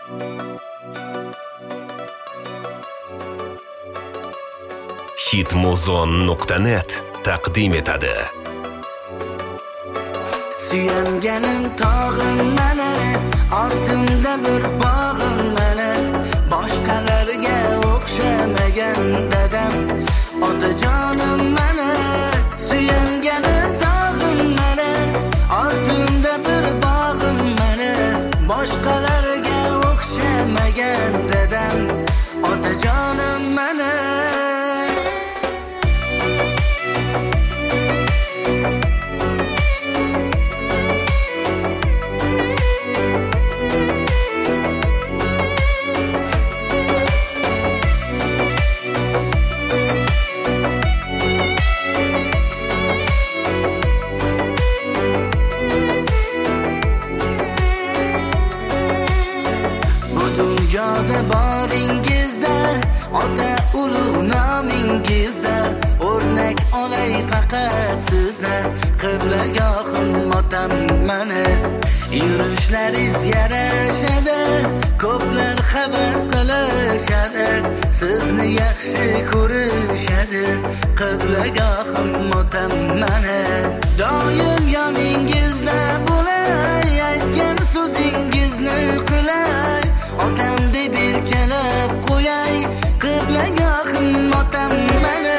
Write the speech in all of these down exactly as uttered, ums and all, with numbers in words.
hitmuzon nuqta net taqdim etadi. Suyanganim tog'im mana, ortimda bir bog'im mana, boshqalarga o'xshamagan dadam, otajonim mana. Suyanganim tog'im mana, ortimda bir bog'im mana, boshqalarga o'xshamagan dadam, otajonim mana. Dunyoda boringizda, ota ulug' nomingizda, o'rnak olay faqat sizdan. Qiblagohim otam mana, yurishlaringiz yarashadi, ko'plar havas qilishadi, sizni yaxshi ko'rishadi. Qiblagohim otam mana, doim yoningizda bo'lay, aytgan so'zingizni qilay, otam deb erkalab qo'yay. Qiblagohim otam mana.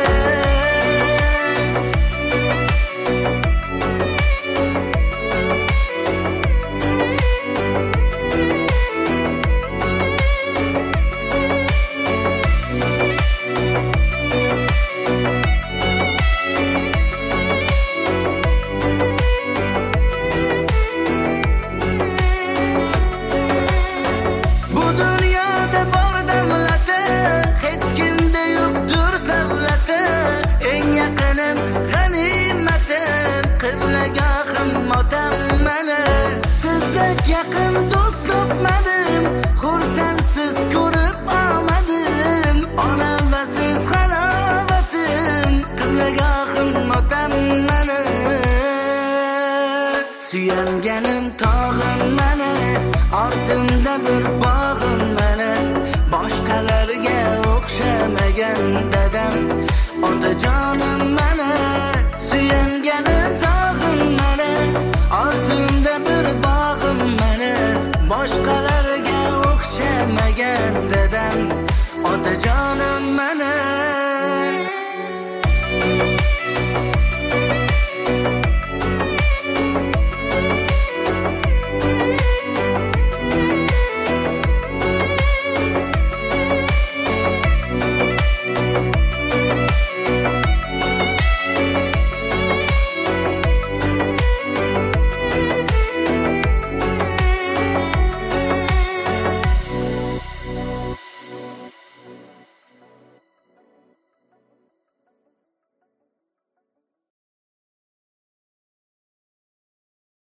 Yaqin do'st topmadim, xursandsiz ko'rib olmadim, onam va siz halovatim. Qiblagohim otam mana, suyanganim tog'im mana, ortimda bir bog'im mana, boshqalarga o'xshamagan dadam, otajon